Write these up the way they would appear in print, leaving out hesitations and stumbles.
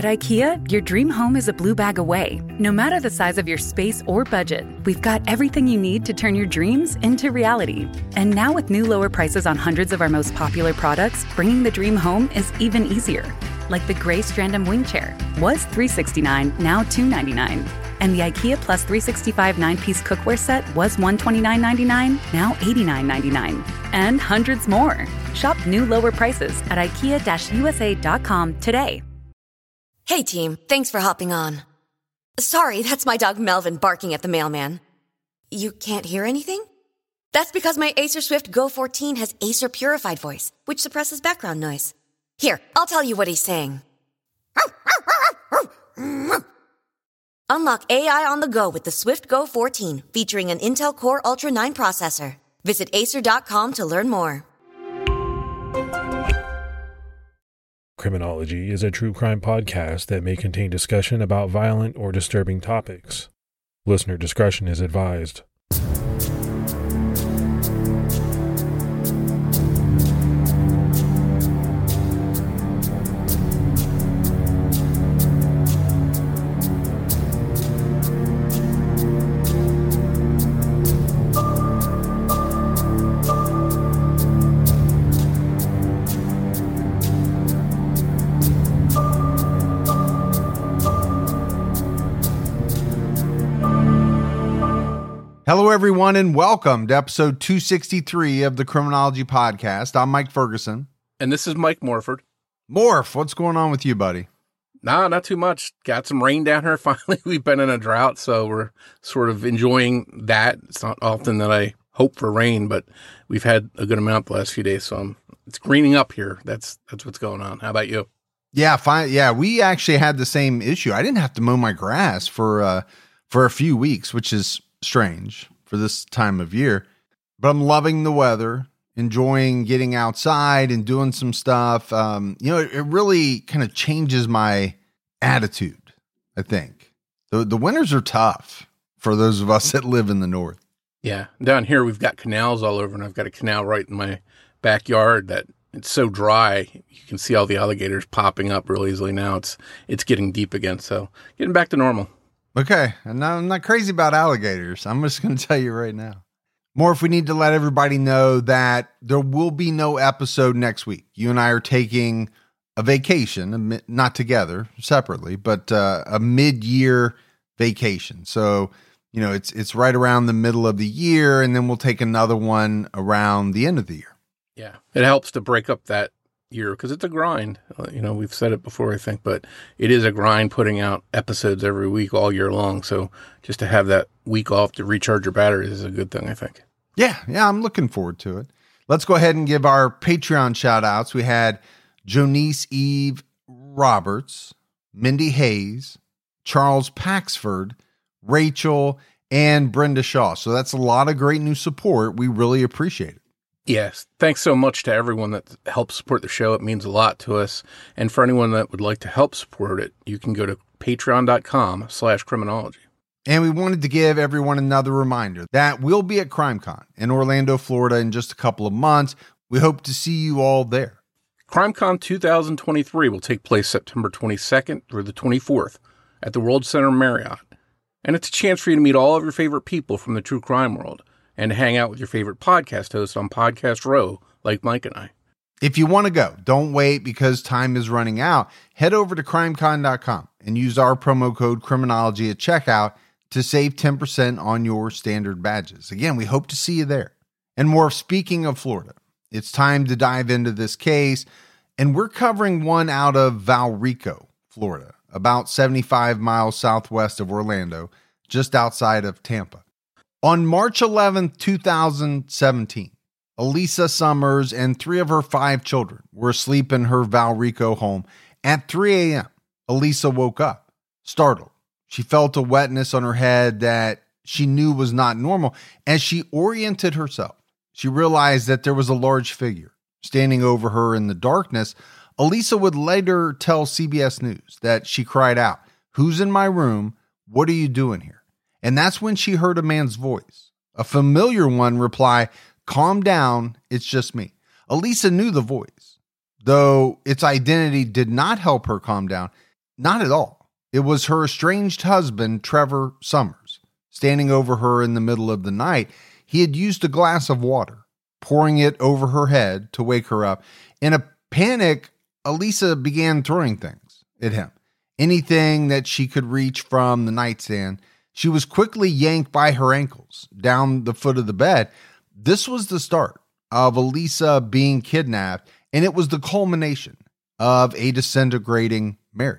At IKEA, your dream home is a blue bag away. No matter the size of your space or budget, we've got everything you need to turn your dreams into reality. And now with new lower prices on hundreds of our most popular products, bringing the dream home is even easier. Like the gray Strandom wing chair was $369, now $299. And the IKEA Plus 365 9-piece cookware set was $129.99, now $89.99. And hundreds more. Shop new lower prices at IKEA-USA.com today. Hey team, thanks for hopping on. Sorry, that's my dog Melvin barking at the mailman. You can't hear anything? That's because my Acer Swift Go 14 has Acer Purified Voice, which suppresses background noise. Here, I'll tell you what he's saying. Unlock AI on the go with the Swift Go 14, featuring an Intel Core Ultra 9 processor. Visit Acer.com to learn more. Criminology is a true crime podcast that may contain discussion about violent or disturbing topics. Listener discretion is advised. Hello, everyone, and welcome to episode 263 of the Criminology Podcast. I'm Mike Ferguson. And this is Mike Morford. Morph, what's going on with you, buddy? Nah, not too much. Got some rain down here. Finally, we've been in a drought, so we're sort of enjoying that. It's not often that I hope for rain, but we've had a good amount the last few days, so it's greening up here. That's what's going on. How about you? Yeah, fine. Yeah, we actually had the same issue. I didn't have to mow my grass for a few weeks, which is strange for this time of year, but I'm loving the weather, enjoying getting outside and doing some stuff. It really kind of changes my attitude. I think the winters are tough for those of us that live in the north. Yeah. Down here, we've got canals all over, and I've got a canal right in my backyard that it's so dry. You can see all the alligators popping up real easily now. It's getting deep again. So getting back to normal. Okay, and I'm not crazy about alligators. I'm just going to tell you right now. Morph, we need to let everybody know that there will be no episode next week. You and I are taking a vacation, not together, separately, but a mid-year vacation. So, it's right around the middle of the year, and then we'll take another one around the end of the year. Yeah, it helps to break up that year because it's a grind. We've said it before, I think, but it is a grind putting out episodes every week all year long. So just to have that week off to recharge your batteries is a good thing, I think. Yeah, I'm looking forward to it. Let's go ahead and give our Patreon shout outs. We had Jonice Eve Roberts, Mindy Hayes, Charles Paxford, Rachel, and Brenda Shaw. So that's a lot of great new support. We really appreciate it. Yes. Thanks so much to everyone that helps support the show. It means a lot to us. And for anyone that would like to help support it, you can go to patreon.com/criminology. And we wanted to give everyone another reminder that we'll be at CrimeCon in Orlando, Florida in just a couple of months. We hope to see you all there. CrimeCon 2023 will take place September 22nd through the 24th at the World Center Marriott. And it's a chance for you to meet all of your favorite people from the true crime world and to hang out with your favorite podcast hosts on Podcast Row, like Mike and I. If you want to go, don't wait because time is running out. Head over to crimecon.com and use our promo code Criminology at checkout to save 10% on your standard badges. Again, we hope to see you there. And more, speaking of Florida, it's time to dive into this case, and we're covering one out of Valrico, Florida, about 75 miles southwest of Orlando, just outside of Tampa. On March 11th, 2017, Elisa Summers and 3 of her 5 children were asleep in her Valrico home. At 3 a.m., Elisa woke up, startled. She felt a wetness on her head that she knew was not normal. As she oriented herself, she realized that there was a large figure standing over her in the darkness. Elisa would later tell CBS News that she cried out, "Who's in my room? What are you doing here?" And that's when she heard a man's voice, a familiar one, reply, "Calm down, it's just me." Elisa knew the voice. Though its identity did not help her calm down, Not at all. It was her estranged husband, Trevor Summers, standing over her in the middle of the night. He had used a glass of water, pouring it over her head to wake her up. In a panic, Elisa began throwing things at him. Anything that she could reach from the nightstand. She was quickly yanked by her ankles down the foot of the bed. This was the start of Elisa being kidnapped, and it was the culmination of a disintegrating marriage.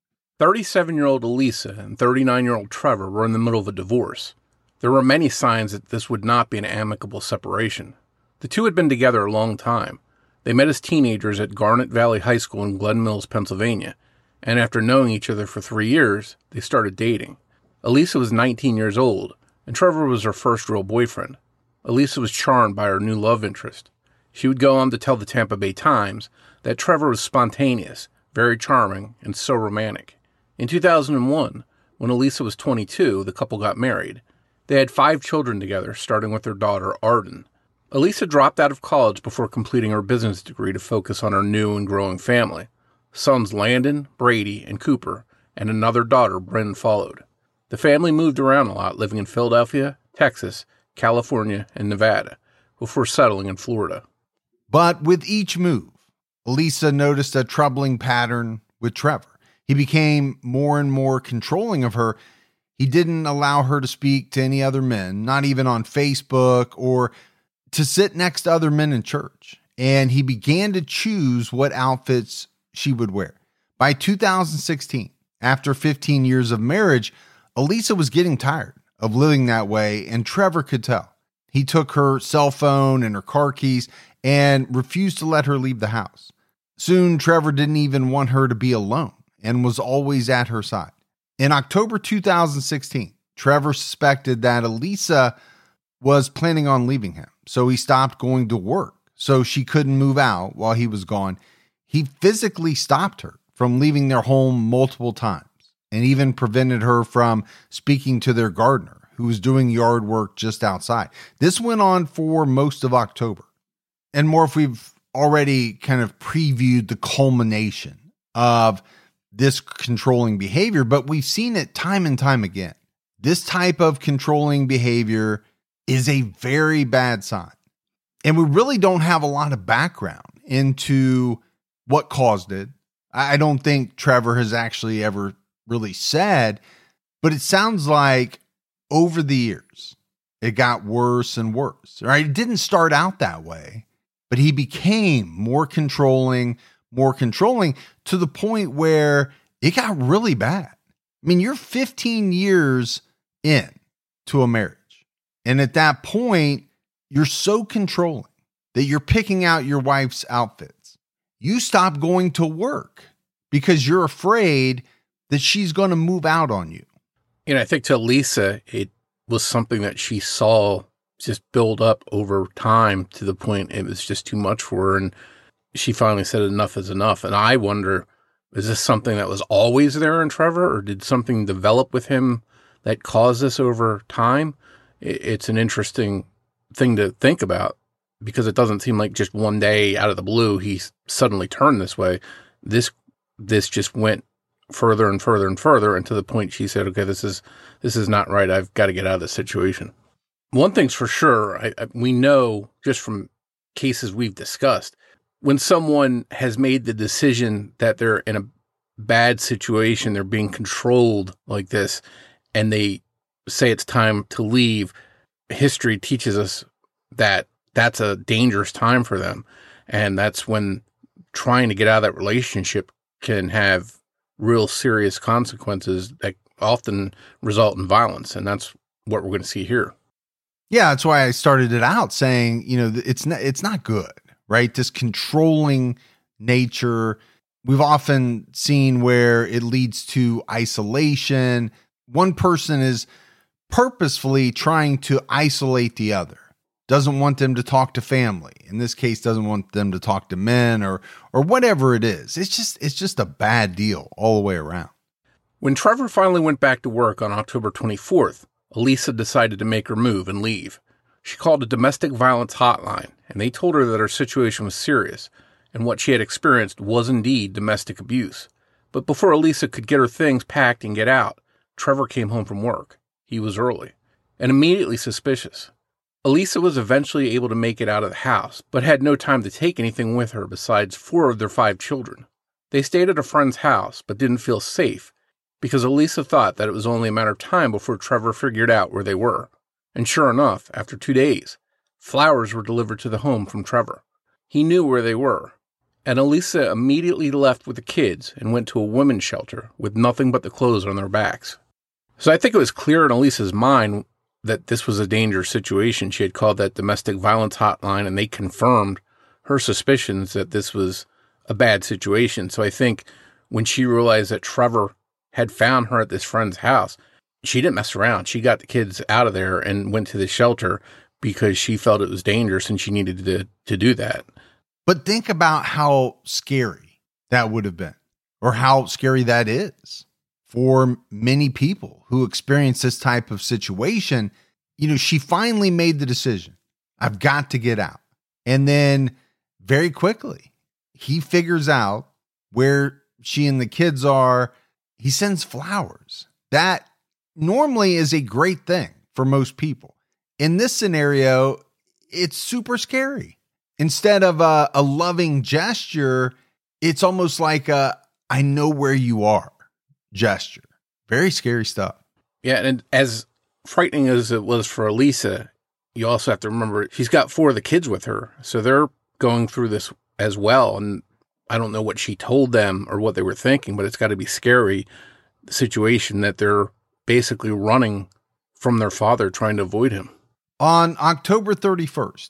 37-year-old Elisa and 39-year-old Trevor were in the middle of a divorce. There were many signs that this would not be an amicable separation. The two had been together a long time. They met as teenagers at Garnet Valley High School in Glen Mills, Pennsylvania, and after knowing each other for 3 years, they started dating. Elisa was 19 years old, and Trevor was her first real boyfriend. Elisa was charmed by her new love interest. She would go on to tell the Tampa Bay Times that Trevor was spontaneous, very charming, and so romantic. In 2001, when Elisa was 22, the couple got married. They had 5 children together, starting with their daughter, Arden. Elisa dropped out of college before completing her business degree to focus on her new and growing family. Sons Landon, Brady, and Cooper, and another daughter, Bryn, followed. The family moved around a lot, living in Philadelphia, Texas, California, and Nevada, before settling in Florida. But with each move, Elisa noticed a troubling pattern with Trevor. He became more and more controlling of her. He didn't allow her to speak to any other men, not even on Facebook, or to sit next to other men in church. And he began to choose what outfits she would wear. By 2016, after 15 years of marriage, Elisa was getting tired of living that way, and Trevor could tell. He took her cell phone and her car keys and refused to let her leave the house. Soon, Trevor didn't even want her to be alone and was always at her side. In October 2016, Trevor suspected that Elisa was planning on leaving him, so he stopped going to work so she couldn't move out while he was gone. He physically stopped her from leaving their home multiple times and even prevented her from speaking to their gardener, who was doing yard work just outside. This went on for most of October. And more, if we've already kind of previewed the culmination of this controlling behavior, but we've seen it time and time again. This type of controlling behavior is a very bad sign. And we really don't have a lot of background into what caused it. I don't think Trevor has actually ever really said, but it sounds like over the years, it got worse and worse, right? It didn't start out that way, but he became more controlling to the point where it got really bad. I mean, you're 15 years in to a marriage. And at that point, you're so controlling that you're picking out your wife's outfits. You stop going to work because you're afraid that she's going to move out on you. And I think to Lisa, it was something that she saw just build up over time to the point it was just too much for her. And she finally said enough is enough. And I wonder, is this something that was always there in Trevor, or did something develop with him that caused this over time? It's an interesting thing to think about, because it doesn't seem like just one day out of the blue he suddenly turned this way. This just went further and further and further, and to the point she said, okay, this is not right. I've got to get out of this situation. One thing's for sure, we know just from cases we've discussed, when someone has made the decision that they're in a bad situation, they're being controlled like this, and they say it's time to leave, history teaches us that that's a dangerous time for them. And that's when trying to get out of that relationship can have real serious consequences that often result in violence. And that's what we're going to see here. Yeah, that's why I started it out saying, it's not good, right? This controlling nature. We've often seen where it leads to isolation. One person is purposefully trying to isolate the other, doesn't want them to talk to family. In this case, doesn't want them to talk to men or whatever it is. It's just a bad deal all the way around. When Trevor finally went back to work on October 24th, Elisa decided to make her move and leave. She called a domestic violence hotline, and they told her that her situation was serious, and what she had experienced was indeed domestic abuse. But before Elisa could get her things packed and get out, Trevor came home from work. He was early and immediately suspicious. Elisa was eventually able to make it out of the house, but had no time to take anything with her besides 4 of their 5 children. They stayed at a friend's house, but didn't feel safe because Elisa thought that it was only a matter of time before Trevor figured out where they were. And sure enough, after 2 days, flowers were delivered to the home from Trevor. He knew where they were, and Elisa immediately left with the kids and went to a women's shelter with nothing but the clothes on their backs. So I think it was clear in Elisa's mind that this was a dangerous situation. She had called that domestic violence hotline, and they confirmed her suspicions that this was a bad situation. So I think when she realized that Trevor had found her at this friend's house, she didn't mess around. She got the kids out of there and went to the shelter because she felt it was dangerous and she needed to do that. But think about how scary that would have been, or how scary that is for many people who experience this type of situation. You know, she finally made the decision. I've got to get out. And then very quickly, he figures out where she and the kids are. He sends flowers. That normally is a great thing for most people. In this scenario, it's super scary. Instead of a loving gesture, it's almost like a I know where you are gesture. Very scary stuff. Yeah, and as frightening as it was for Elisa, you also have to remember she's got 4 of the kids with her. So they're going through this as well. And I don't know what she told them or what they were thinking, but it's got to be scary, the situation that they're basically running from their father, trying to avoid him. On October 31st,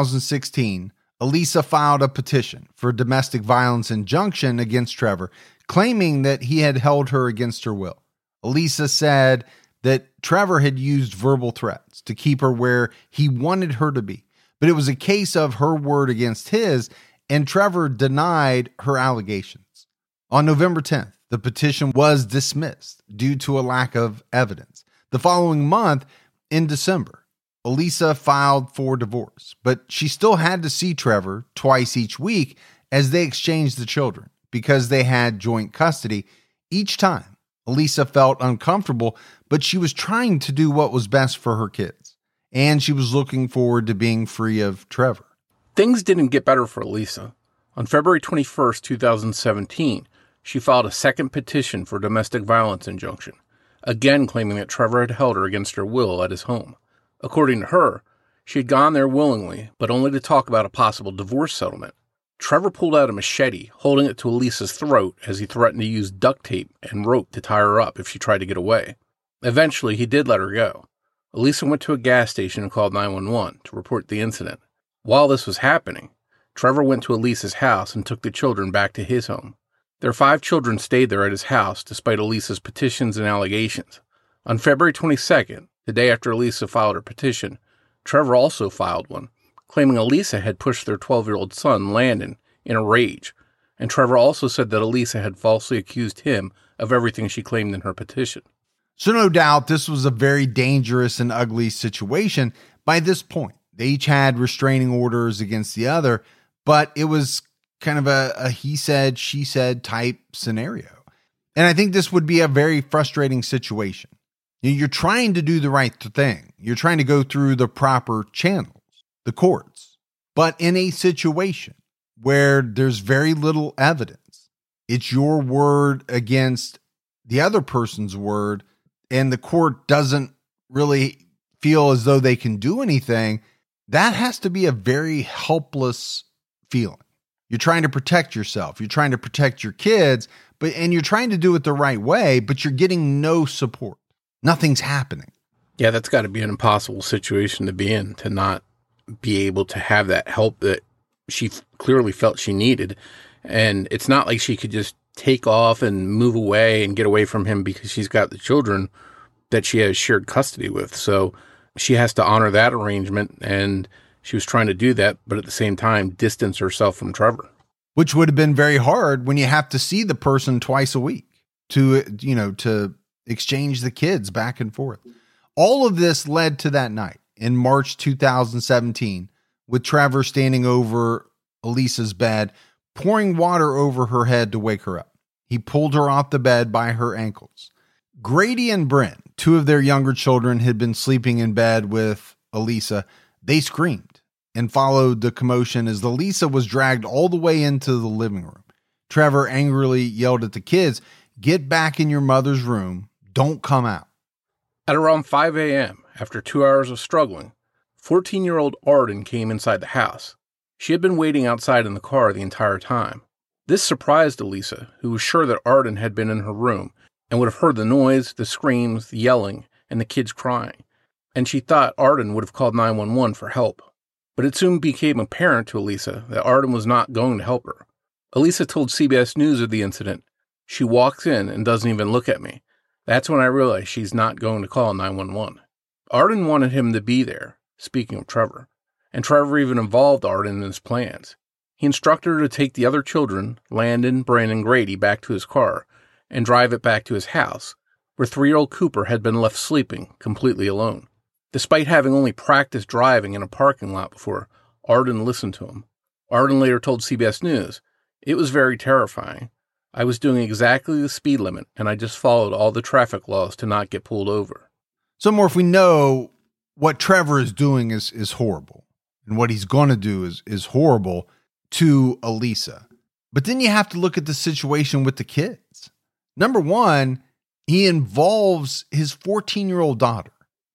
2016, Elisa filed a petition for domestic violence injunction against Trevor, claiming that he had held her against her will. Elisa said that Trevor had used verbal threats to keep her where he wanted her to be, but it was a case of her word against his, and Trevor denied her allegations. On November 10th, the petition was dismissed due to a lack of evidence. The following month, in December, Elisa filed for divorce, but she still had to see Trevor twice each week as they exchanged the children because they had joint custody. Each time, Elisa felt uncomfortable, but she was trying to do what was best for her kids, and she was looking forward to being free of Trevor. Things didn't get better for Elisa. On February 21st, 2017, she filed a second petition for domestic violence injunction, again claiming that Trevor had held her against her will at his home. According to her, she had gone there willingly, but only to talk about a possible divorce settlement. Trevor pulled out a machete, holding it to Elisa's throat as he threatened to use duct tape and rope to tie her up if she tried to get away. Eventually, he did let her go. Elisa went to a gas station and called 911 to report the incident. While this was happening, Trevor went to Elisa's house and took the children back to his home. Their 5 children stayed there at his house despite Elisa's petitions and allegations. On February 22nd, the day after Elisa filed her petition, Trevor also filed one, claiming Elisa had pushed their 12-year-old son, Landon, in a rage, and Trevor also said that Elisa had falsely accused him of everything she claimed in her petition. So no doubt this was a very dangerous and ugly situation. By this point, they each had restraining orders against the other, but it was kind of a he said, she said type scenario. And I think this would be a very frustrating situation. You're trying to do the right thing. You're trying to go through the proper channels, the courts. But in a situation where there's very little evidence, it's your word against the other person's word, and the court doesn't really feel as though they can do anything, that has to be a very helpless feeling. You're trying to protect yourself. You're trying to protect your kids, and you're trying to do it the right way, but you're getting no support. Nothing's happening. Yeah, that's got to be an impossible situation to be in, to not be able to have that help that she clearly felt she needed. And it's not like she could just take off and move away and get away from him because she's got the children that she has shared custody with. So she has to honor that arrangement, and she was trying to do that, but at the same time, distance herself from Trevor. Which would have been very hard when you have to see the person twice a week to exchange the kids back and forth. All of this led to that night in March 2017, with Trevor standing over Elisa's bed, pouring water over her head to wake her up. He pulled her off the bed by her ankles. Grady and Bryn, two of their younger children, had been sleeping in bed with Elisa. They screamed and followed the commotion as Elisa was dragged all the way into the living room. Trevor angrily yelled at the kids, "Get back in your mother's room. Don't come out." At around 5 a.m., after 2 hours of struggling, 14-year-old Arden came inside the house. She had been waiting outside in the car the entire time. This surprised Elisa, who was sure that Arden had been in her room and would have heard the noise, the screams, the yelling, and the kids crying, and she thought Arden would have called 911 for help. But it soon became apparent to Elisa that Arden was not going to help her. Elisa told CBS News of the incident. "She walks in and doesn't even look at me. That's when I realized she's not going to call 911. Arden wanted him to be there, speaking of Trevor, and Trevor even involved Arden in his plans. He instructed her to take the other children, Landon, Bryn, and Grady, back to his car and drive it back to his house, where 3-year-old Cooper had been left sleeping completely alone. Despite having only practiced driving in a parking lot before, Arden listened to him. Arden later told CBS News, "It was very terrifying. I was doing exactly the speed limit, and I just followed all the traffic laws to not get pulled over." So, Morph, we know what Trevor is doing is horrible, and what he's going to do is horrible to Elisa. But then you have to look at the situation with the kids. Number one, he involves his 14-year-old daughter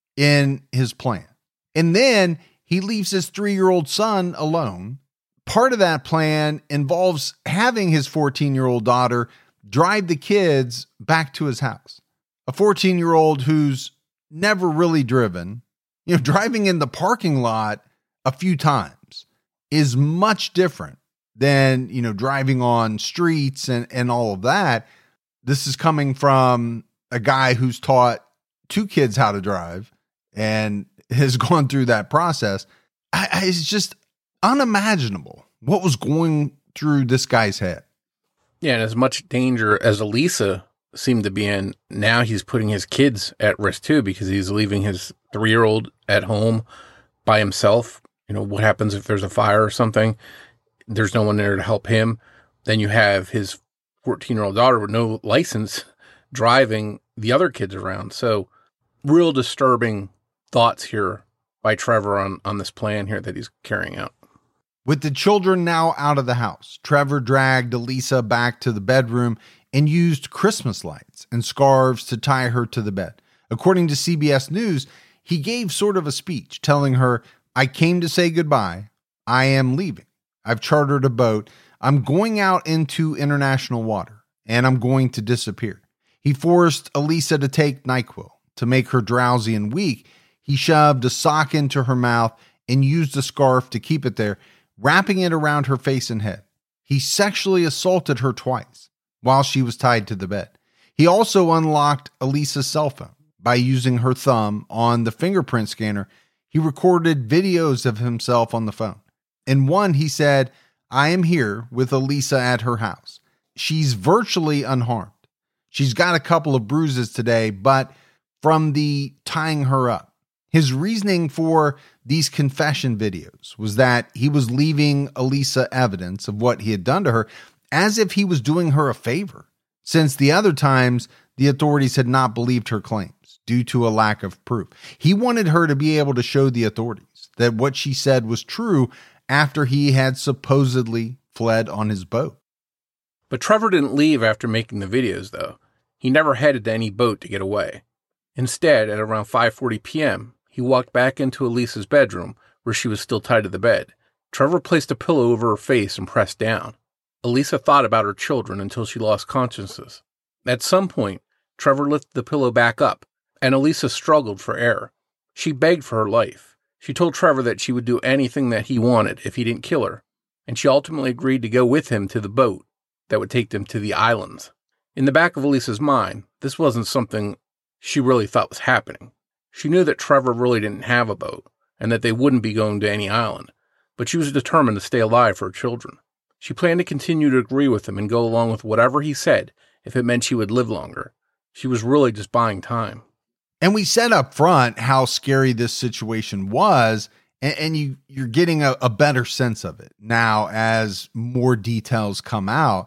in his plan. And then he leaves his 3-year-old son alone. Part of that plan involves having his 14-year-old daughter drive the kids back to his house. A 14-year-old who's never really driven, driving in the parking lot a few times is much different than, driving on streets and all of that. This is coming from a guy who's taught 2 kids how to drive and has gone through that process. It's just unimaginable what was going through this guy's head. Yeah, and as much danger as Elisa seemed to be in, now he's putting his kids at risk too, because he's leaving his 3-year-old at home by himself. What happens if there's a fire or something? There's no one there to help him. Then you have his 14-year-old daughter with no license driving the other kids around. So real disturbing thoughts here by Trevor on this plan here that he's carrying out. With the children now out of the house, Trevor dragged Elisa back to the bedroom and used Christmas lights and scarves to tie her to the bed. According to CBS News, he gave sort of a speech telling her, "I came to say goodbye. I am leaving. I've chartered a boat. I'm going out into international water, and I'm going to disappear." He forced Elisa to take NyQuil to make her drowsy and weak. He shoved a sock into her mouth and used a scarf to keep it there, wrapping it around her face and head. He sexually assaulted her twice while she was tied to the bed. He also unlocked Elisa's cell phone by using her thumb on the fingerprint scanner. He recorded videos of himself on the phone. In one, he said, "I am here with Elisa at her house. She's virtually unharmed. She's got a couple of bruises today, but from the tying her up." His reasoning for these confession videos was that he was leaving Elisa evidence of what he had done to her, as if he was doing her a favor, since the other times the authorities had not believed her claims due to a lack of proof. He wanted her to be able to show the authorities that what she said was true after he had supposedly fled on his boat. But Trevor didn't leave after making the videos, though. He never headed to any boat to get away. Instead, at around 5:40 p.m., he walked back into Elisa's bedroom, where she was still tied to the bed. Trevor placed a pillow over her face and pressed down. Elisa thought about her children until she lost consciousness. At some point, Trevor lifted the pillow back up, and Elisa struggled for air. She begged for her life. She told Trevor that she would do anything that he wanted if he didn't kill her, and she ultimately agreed to go with him to the boat that would take them to the islands. In the back of Elisa's mind, this wasn't something she really thought was happening. She knew that Trevor really didn't have a boat, and that they wouldn't be going to any island, but she was determined to stay alive for her children. She planned to continue to agree with him and go along with whatever he said if it meant she would live longer. She was really just buying time. And we said up front how scary this situation was, and you're getting a better sense of it now as more details come out.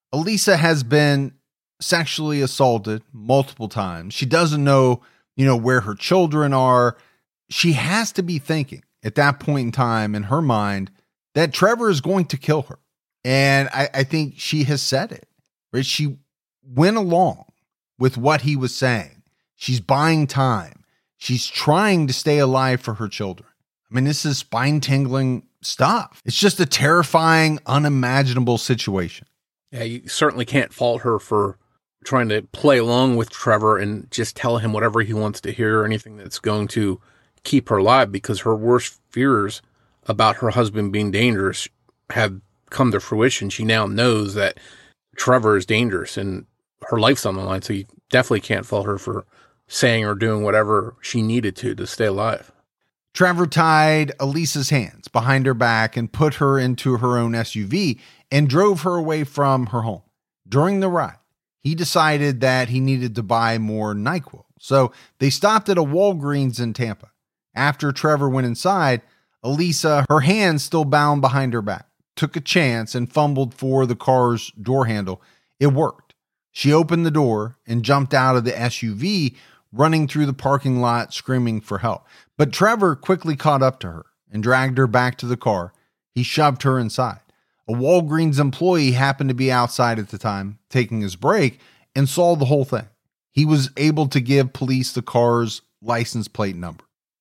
Elisa has been sexually assaulted multiple times. She doesn't know, where her children are. She has to be thinking at that point in time in her mind that Trevor is going to kill her. And I think she has said it, right? She went along with what he was saying. She's buying time. She's trying to stay alive for her children. I mean, this is spine-tingling stuff. It's just a terrifying, unimaginable situation. Yeah, you certainly can't fault her for trying to play along with Trevor and just tell him whatever he wants to hear, or anything that's going to keep her alive, because her worst fears about her husband being dangerous have come to fruition. She now knows that Trevor is dangerous and her life's on the line, so you definitely can't fault her for saying or doing whatever she needed to stay alive. Trevor tied Elisa's hands behind her back and put her into her own SUV and drove her away from her home. During the ride, he decided that he needed to buy more NyQuil. So they stopped at a Walgreens in Tampa. After Trevor went inside, Elisa, her hands still bound behind her back, took a chance and fumbled for the car's door handle. It worked. She opened the door and jumped out of the SUV, running through the parking lot, screaming for help. But Trevor quickly caught up to her and dragged her back to the car. He shoved her inside. A Walgreens employee happened to be outside at the time, taking his break, and saw the whole thing. He was able to give police the car's license plate number.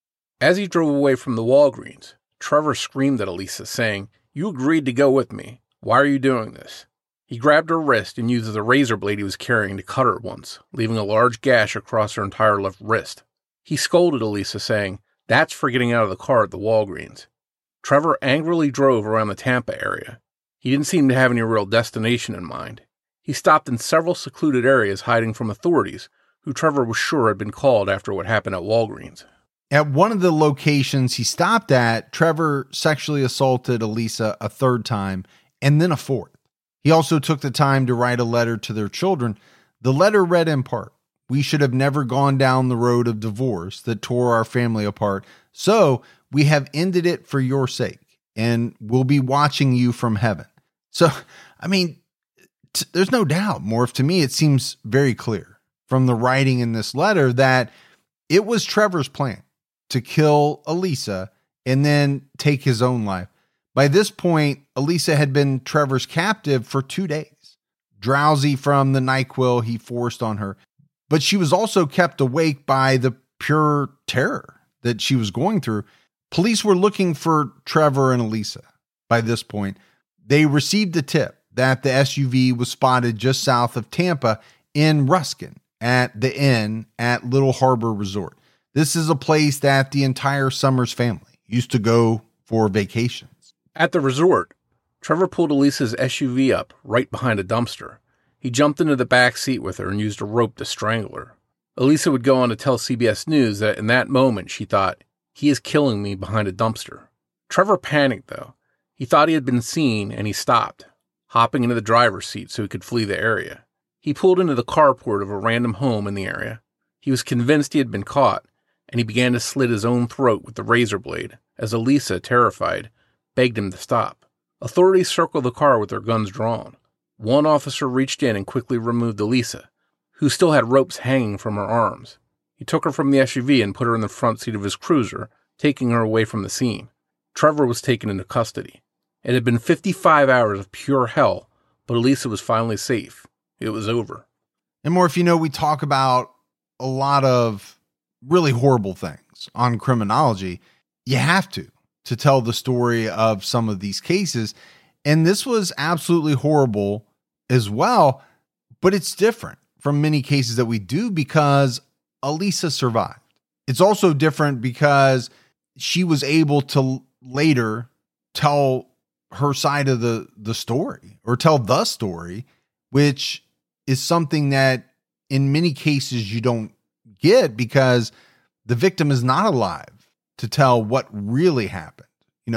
As he drove away from the Walgreens, Trevor screamed at Elisa, saying, "You agreed to go with me. Why are you doing this?" He grabbed her wrist and used the razor blade he was carrying to cut her once, leaving a large gash across her entire left wrist. He scolded Elisa, saying, "That's for getting out of the car at the Walgreens." Trevor angrily drove around the Tampa area. He didn't seem to have any real destination in mind. He stopped in several secluded areas hiding from authorities, who Trevor was sure had been called after what happened at Walgreens. At one of the locations he stopped at, Trevor sexually assaulted Elisa a third time and then a fourth. He also took the time to write a letter to their children. The letter read in part, "We should have never gone down the road of divorce that tore our family apart. So we have ended it for your sake, and we'll be watching you from heaven." So, I mean, there's no doubt, Morph. To me, it seems very clear from the writing in this letter that it was Trevor's plan to kill Elisa and then take his own life. By this point, Elisa had been Trevor's captive for 2 days, drowsy from the NyQuil he forced on her. But she was also kept awake by the pure terror that she was going through. Police were looking for Trevor and Elisa. By this point, they received a tip that the SUV was spotted just south of Tampa in Ruskin at the inn at Little Harbor Resort. This is a place that the entire Summers family used to go for vacations. At the resort, Trevor pulled Elisa's SUV up right behind a dumpster. He jumped into the back seat with her and used a rope to strangle her. Elisa would go on to tell CBS News that in that moment she thought, "He is killing me behind a dumpster." Trevor panicked, though. He thought he had been seen, and he stopped, hopping into the driver's seat so he could flee the area. He pulled into the carport of a random home in the area. He was convinced he had been caught, and he began to slit his own throat with the razor blade, as Elisa, terrified, begged him to stop. Authorities circled the car with their guns drawn. One officer reached in and quickly removed Elisa, who still had ropes hanging from her arms. He took her from the SUV and put her in the front seat of his cruiser, taking her away from the scene. Trevor was taken into custody. It had been 55 hours of pure hell, but Elisa was finally safe. It was over. And Morph, we talk about a lot of really horrible things on Criminology. You have to tell the story of some of these cases. And this was absolutely horrible as well, but it's different from many cases that we do because Elisa survived. It's also different because she was able to later tell her side of the story, or tell the story, which is something that in many cases you don't get because the victim is not alive to tell what really happened.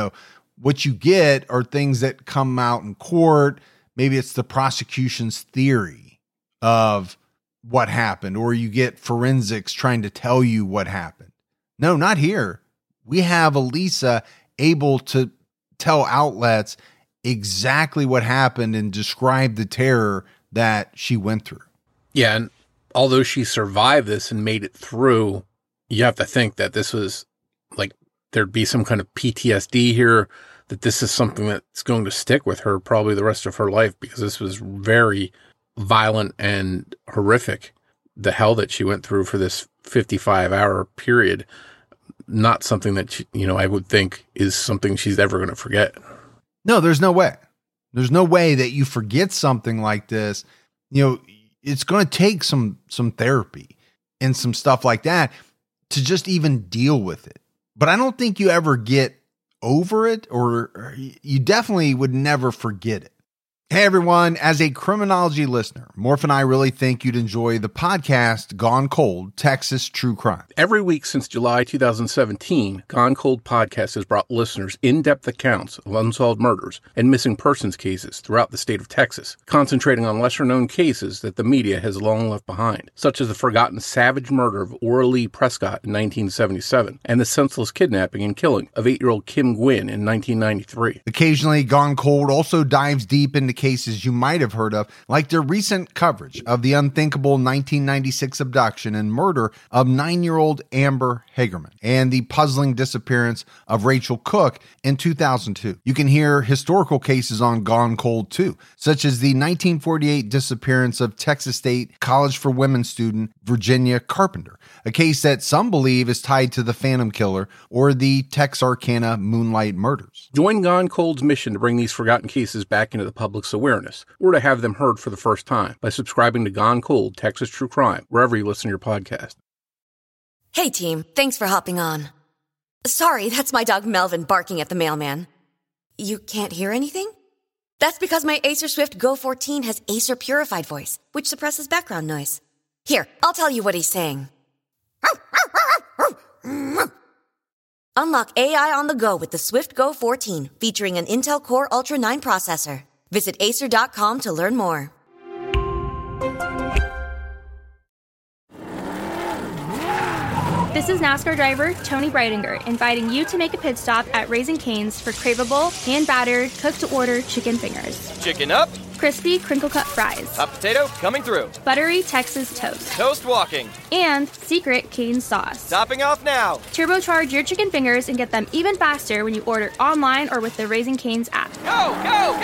What you get are things that come out in court. Maybe it's the prosecution's theory of what happened, or you get forensics trying to tell you what happened. No, not here. We have Elisa able to tell outlets exactly what happened and describe the terror that she went through. Yeah, and although she survived this and made it through, you have to think that this was like there'd be some kind of PTSD here, that this is something that's going to stick with her probably the rest of her life, because this was very violent and horrific. The hell that she went through for this 55-hour period, not something that she, I would think is something she's ever going to forget. No, there's no way. There's no way that you forget something like this. It's going to take some therapy and some stuff like that to just even deal with it. But I don't think you ever get over it, or you definitely would never forget it. Hey everyone, as a criminology listener, Morph and I really think you'd enjoy the podcast Gone Cold, Texas True Crime. Every week since July 2017, Gone Cold podcast has brought listeners in-depth accounts of unsolved murders and missing persons cases throughout the state of Texas, concentrating on lesser-known cases that the media has long left behind, such as the forgotten savage murder of Ora Lee Prescott in 1977 and the senseless kidnapping and killing of 8-year-old Kim Gwynn in 1993. Occasionally, Gone Cold also dives deep into cases you might have heard of, like their recent coverage of the unthinkable 1996 abduction and murder of 9-year-old Amber Hagerman and the puzzling disappearance of Rachel Cook in 2002. You can hear historical cases on Gone Cold too, such as the 1948 disappearance of Texas State College for Women student Virginia Carpenter, a case that some believe is tied to the Phantom Killer or the Texarkana Moonlight Murders. Join Gone Cold's mission to bring these forgotten cases back into the public's awareness, or to have them heard for the first time, by subscribing to Gone Cold, Texas True Crime, wherever you listen to your podcast. Hey team, thanks for hopping on. Sorry, that's my dog Melvin barking at the mailman. You can't hear anything? That's because my Acer Swift Go 14 has Acer Purified Voice, which suppresses background noise. Here, I'll tell you what he's saying. Unlock AI on the go with the Swift Go 14, featuring an Intel Core Ultra 9 processor. Visit Acer.com to learn more. This is NASCAR driver Tony Breidinger inviting you to make a pit stop at Raising Cane's for craveable, hand-battered, cooked-to-order chicken fingers. Chicken up. Crispy, crinkle-cut fries. Hot potato coming through. Buttery Texas toast. Toast walking. And secret Cane's sauce. Topping off now. Turbocharge your chicken fingers and get them even faster when you order online or with the Raising Cane's app. Go, go,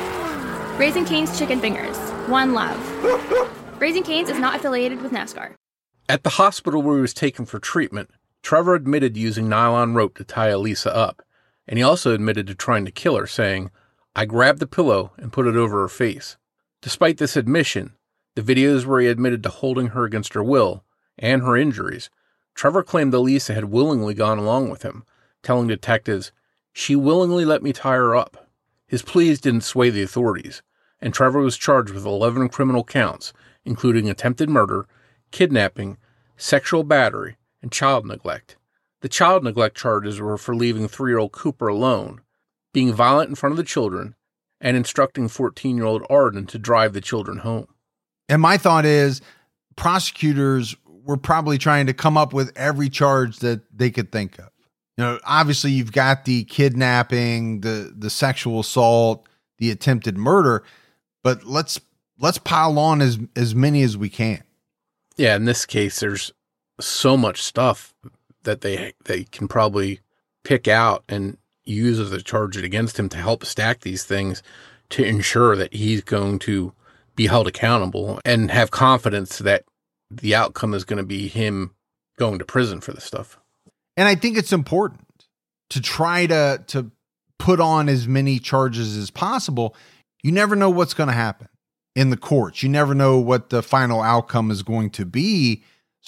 go! Raising Cane's chicken fingers. One love. Raising Cane's is not affiliated with NASCAR. At the hospital where he was taken for treatment, Trevor admitted using nylon rope to tie Elisa up, and he also admitted to trying to kill her, saying, "I grabbed the pillow and put it over her face." Despite this admission, the videos where he admitted to holding her against her will and her injuries, Trevor claimed Elisa had willingly gone along with him, telling detectives, "She willingly let me tie her up." His pleas didn't sway the authorities, and Trevor was charged with 11 criminal counts, including attempted murder, kidnapping, sexual battery, and child neglect. The child neglect charges were for leaving 3-year-old Cooper alone, being violent in front of the children, and instructing 14-year-old Arden to drive the children home. And my thought is, prosecutors were probably trying to come up with every charge that they could think of. Obviously you've got the kidnapping, the sexual assault, the attempted murder, but let's pile on as many as we can. Yeah, in this case, there's so much stuff that they can probably pick out and use as a charge against him to help stack these things to ensure that he's going to be held accountable and have confidence that the outcome is going to be him going to prison for this stuff. And I think it's important to try to put on as many charges as possible. You never know what's going to happen in the courts. You never know what the final outcome is going to be.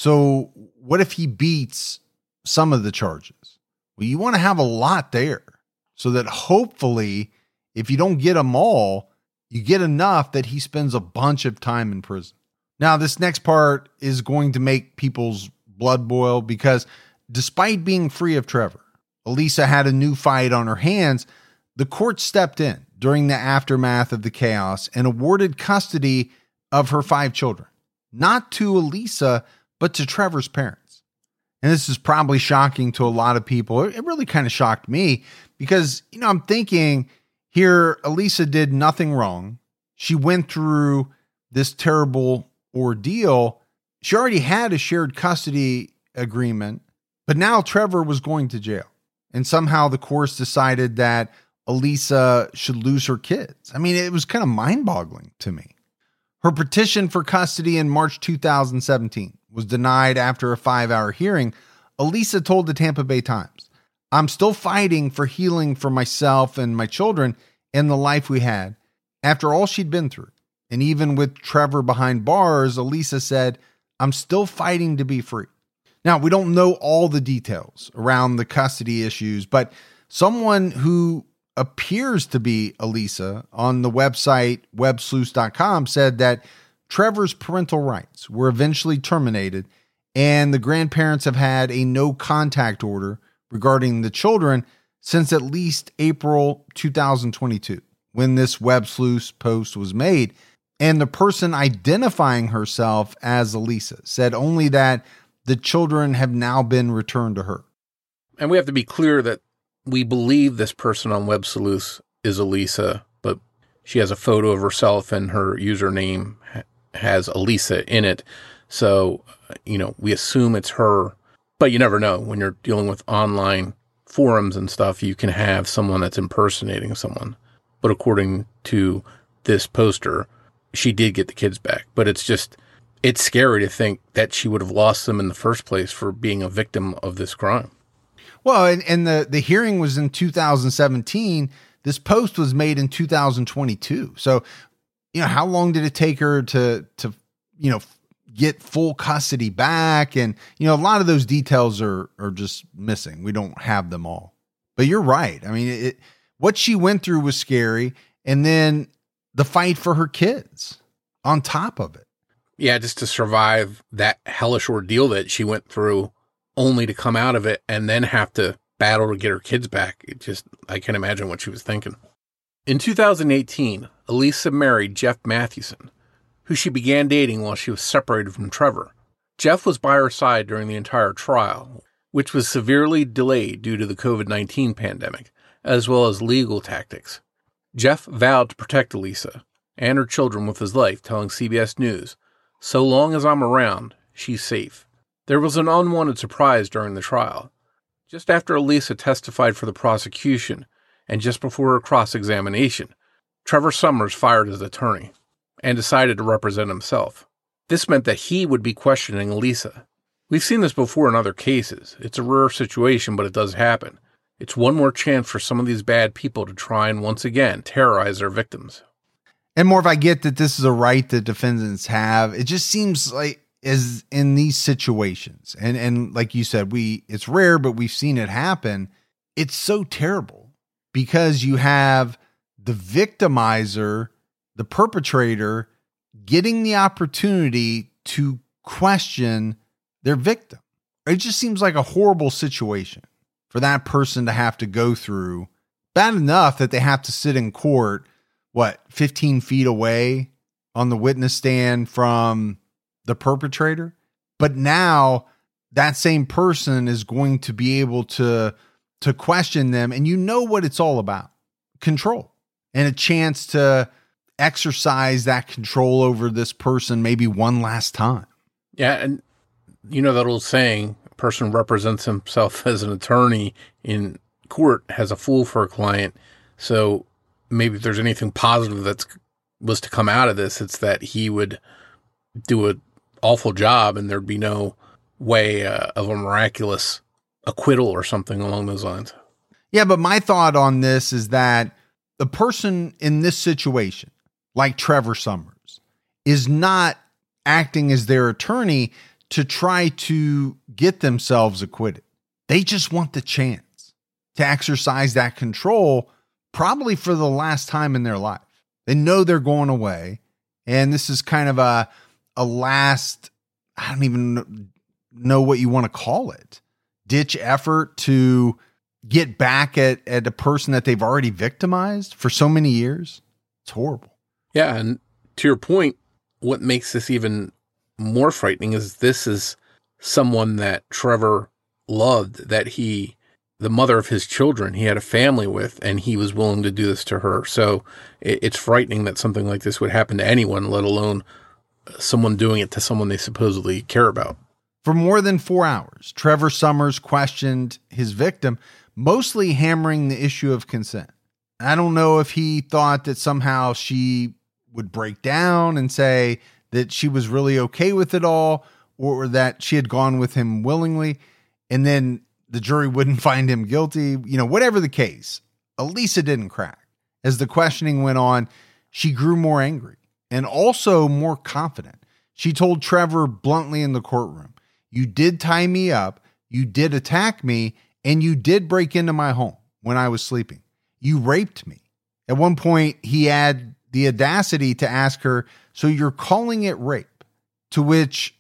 So what if he beats some of the charges? Well, you want to have a lot there so that hopefully if you don't get them all, you get enough that he spends a bunch of time in prison. Now, this next part is going to make people's blood boil because despite being free of Trevor, Elisa had a new fight on her hands. The court stepped in during the aftermath of the chaos and awarded custody of her 5 children, not to Elisa, but to Trevor's parents. And this is probably shocking to a lot of people. It really kind of shocked me because, I'm thinking Here, Elisa did nothing wrong. She went through this terrible ordeal. She already had a shared custody agreement, but now Trevor was going to jail. And somehow the courts decided that Elisa should lose her kids. I mean, it was kind of mind-boggling to me. Her petition for custody in March 2017 was denied after a 5-hour hearing. Elisa told the Tampa Bay Times, "I'm still fighting for healing for myself and my children and the life we had after all she'd been through. And even with Trevor behind bars," Elisa said, "I'm still fighting to be free." Now, we don't know all the details around the custody issues, but someone who appears to be Elisa on the website websleuths.com said that Trevor's parental rights were eventually terminated and the grandparents have had a no contact order regarding the children since at least April 2022, when this Web Sleuths post was made. And the person identifying herself as Elisa said only that the children have now been returned to her. And we have to be clear that we believe this person on Web Sleuths is Elisa, but she has a photo of herself and her username has Elisa in it. So, we assume it's her, but you never know. When you're dealing with online forums and stuff, you can have someone that's impersonating someone. But according to this poster, she did get the kids back. But it's scary to think that she would have lost them in the first place for being a victim of this crime. Well, and the hearing was in 2017. This post was made in 2022. So, how long did it take her to get full custody back? And, a lot of those details are just missing. We don't have them all. But you're right. I mean, what she went through was scary. And then the fight for her kids on top of it. Yeah, just to survive that hellish ordeal that she went through, only to come out of it and then have to battle to get her kids back. I can't imagine what she was thinking. In 2018, Elisa married Jeff Mathewson, who she began dating while she was separated from Trevor. Jeff was by her side during the entire trial, which was severely delayed due to the COVID-19 pandemic, as well as legal tactics. Jeff vowed to protect Elisa and her children with his life, telling CBS News, "So long as I'm around, she's safe." There was an unwanted surprise during the trial. Just after Elisa testified for the prosecution and just before her cross-examination, Trevor Summers fired his attorney and decided to represent himself. This meant that he would be questioning Elisa. We've seen this before in other cases. It's a rare situation, but it does happen. It's one more chance for some of these bad people to try and once again terrorize their victims. And more, if I get that this is a right that defendants have, it just seems like is in these situations. And like you said, it's rare, but we've seen it happen. It's so terrible because you have the victimizer, the perpetrator, getting the opportunity to question their victim. It just seems like a horrible situation for that person to have to go through. Bad enough that they have to sit in court, 15 feet away on the witness stand from the perpetrator. But now that same person is going to be able to question them. And you know what it's all about: control and a chance to exercise that control over this person maybe one last time. Yeah. And that old saying, a person represents himself as an attorney in court, has a fool for a client. So maybe if there's anything positive that was to come out of this, it's that he would do an awful job and there'd be no way of a miraculous acquittal or something along those lines. Yeah, but my thought on this is that the person in this situation, like Trevor Summers, is not acting as their attorney to try to get themselves acquitted. They just want the chance to exercise that control, probably for the last time in their life. They know they're going away, and this is kind of a last, I don't even know what you want to call it, ditch effort to get back at a person that they've already victimized for so many years. It's horrible. Yeah, and to your point, what makes this even more frightening is this is someone that Trevor loved, that he the mother of his children he had a family with, and he was willing to do this to her. So it's frightening that something like this would happen to anyone, let alone someone doing it to someone they supposedly care about. For more than 4 hours, Trevor Summers questioned his victim, mostly hammering the issue of consent. I don't know if he thought that somehow she would break down and say that she was really okay with it all, or that she had gone with him willingly, and then the jury wouldn't find him guilty. Whatever the case, Elisa didn't crack. As the questioning went on, she grew more angry and also more confident. She told Trevor bluntly in the courtroom, "You did tie me up, you did attack me, and you did break into my home when I was sleeping. You raped me." At one point, he had the audacity to ask her, "So you're calling it rape?" To which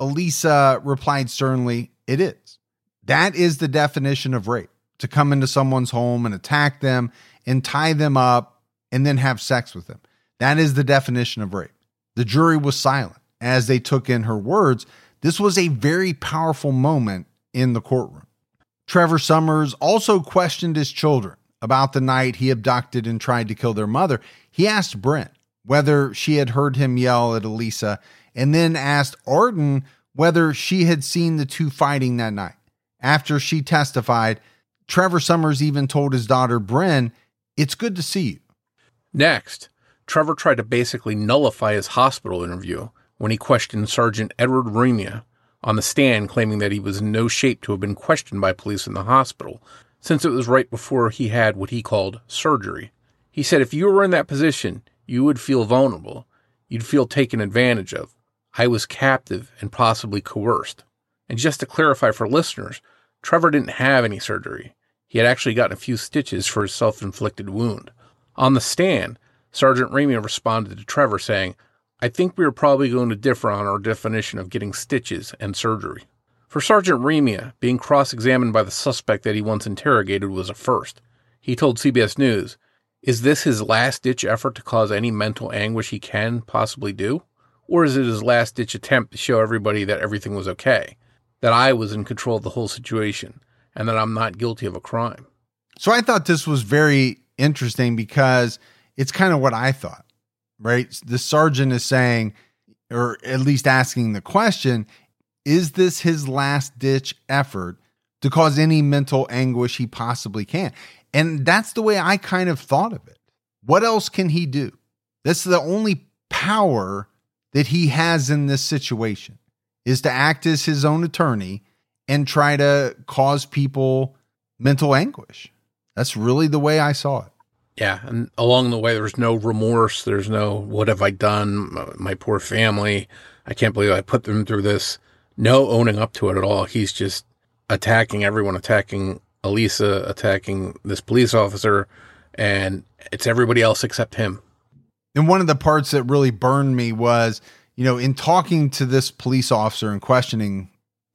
Elisa replied sternly, "It is. That is the definition of rape, to come into someone's home and attack them and tie them up and then have sex with them. That is the definition of rape." The jury was silent as they took in her words. This was a very powerful moment in the courtroom. Trevor Summers also questioned his children about the night he abducted and tried to kill their mother. He asked Brent whether she had heard him yell at Elisa, and then asked Arden whether she had seen the two fighting that night. After she testified, Trevor Summers even told his daughter, Bryn, "It's good to see you." Next, Trevor tried to basically nullify his hospital interview when he questioned Sergeant Edward Remia on the stand, claiming that he was in no shape to have been questioned by police in the hospital, since it was right before he had what he called surgery. He said, "If you were in that position, you would feel vulnerable. You'd feel taken advantage of. I was captive and possibly coerced." And just to clarify for listeners, Trevor didn't have any surgery. He had actually gotten a few stitches for his self-inflicted wound. On the stand, Sergeant Remia responded to Trevor saying, "I think we are probably going to differ on our definition of getting stitches and surgery." For Sergeant Remia, being cross-examined by the suspect that he once interrogated was a first. He told CBS News, "Is this his last-ditch effort to cause any mental anguish he can possibly do? Or is it his last-ditch attempt to show everybody that everything was okay, that I was in control of the whole situation, and that I'm not guilty of a crime?" So I thought this was very interesting because it's kind of what I thought, right? The sergeant is saying, or at least asking the question, is this his last-ditch effort to cause any mental anguish he possibly can? And that's the way I kind of thought of it. What else can he do? That's the only power that he has in this situation, is to act as his own attorney and try to cause people mental anguish. That's really the way I saw it. Yeah, and along the way, there's no remorse. There's no, what have I done? My poor family. I can't believe I put them through this. No owning up to it at all. He's just attacking everyone, attacking Elisa, attacking this police officer, and it's everybody else except him. And one of the parts that really burned me was, in talking to this police officer and questioning